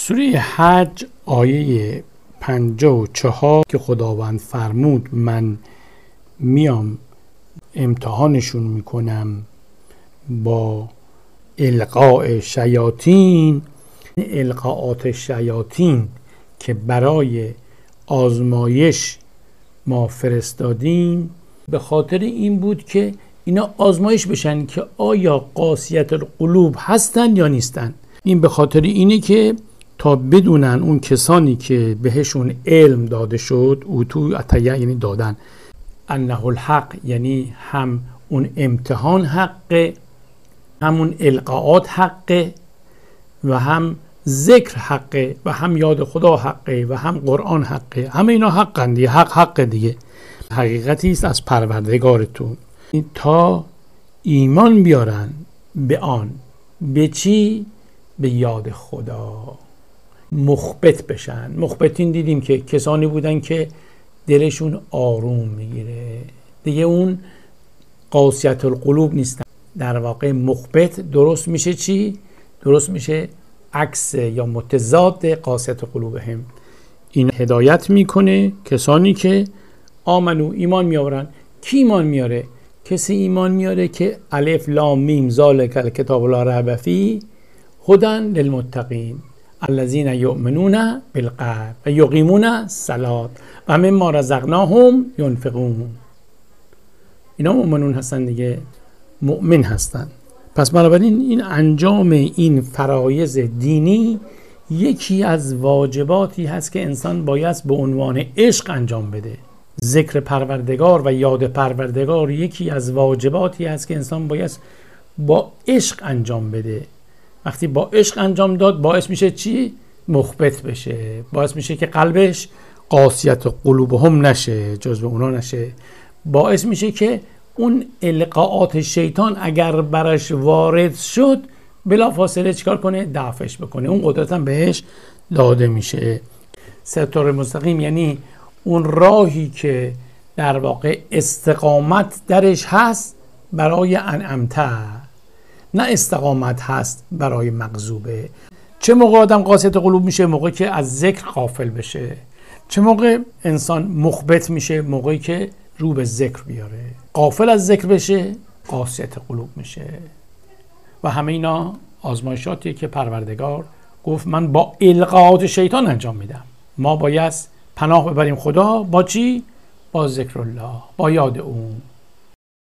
سوره حج آیه 54 که خداوند فرمود من میام امتحانشون میکنم با القاء شیاطین. القاءات شیاطین که برای آزمایش ما فرستادیم به خاطر این بود که اینا آزمایش بشن که آیا قاسیت القلوب هستن یا نیستن. این به خاطر اینه که تا بدونن اون کسانی که بهشون علم داده شد، اوتو عطیه یعنی دادن، انه الحق یعنی هم اون امتحان حقه، همون القاءات حقه و هم ذکر حقه و هم یاد خدا حقه و هم قرآن حقه. همه اینا حقن دیگه، حق دیگه، حقیقتی است از پروردگارتون تا ایمان بیارن به آن. به چی؟ به یاد خدا، مخبت بشن. مخبتین دیدیم که کسانی بودن که دلشون آروم میگیره دیگه، اون قاسیت القلوب نیستن. در واقع مخبت درست میشه چی؟ درست میشه عکس یا متضاد قاسیت قلوبهم. این هدایت میکنه کسانی که آمنو ایمان میآورن. کی ایمان میاره؟ کسی ایمان میاره که الف لام میم ذالک الکتاب لا ریب فیه هدی للمتقین الذین یؤمنون بالغیب و یقیمون الصلاة و مما رزقناهم ینفقون. اینا مؤمنون هستن دیگه، مؤمن هستن. پس بنابراین این انجام این فرایض دینی یکی از واجباتی هست که انسان باید به عنوان عشق انجام بده. ذکر پروردگار و یاد پروردگار یکی از واجباتی هست که انسان باید با عشق انجام بده. وقتی با عشق انجام داد باعث میشه چی؟ مخبت بشه، باعث میشه که قلبش قاسیت قلوبهم نشه، جزو اونا نشه. باعث میشه که اون القاءات شیطان اگر برش وارد شد بلا فاصله چیکار کنه؟ دفعش بکنه. اون قدرت هم بهش داده میشه. صراط مستقیم یعنی اون راهی که در واقع استقامت درش هست برای انعمته، نه استقامت هست برای مغضوبه. چه موقع آدم قاسیت قلوب میشه؟ موقعی که از ذکر غافل بشه. چه موقع انسان مخبت میشه؟ موقعی که رو به ذکر بیاره. غافل از ذکر بشه قاسیت قلوب میشه. و همه اینا آزمایشاتیه که پروردگار گفت من با القاءات شیطان انجام میدم. ما باید پناه ببریم خدا با چی؟ با ذکر الله، با یاد اون.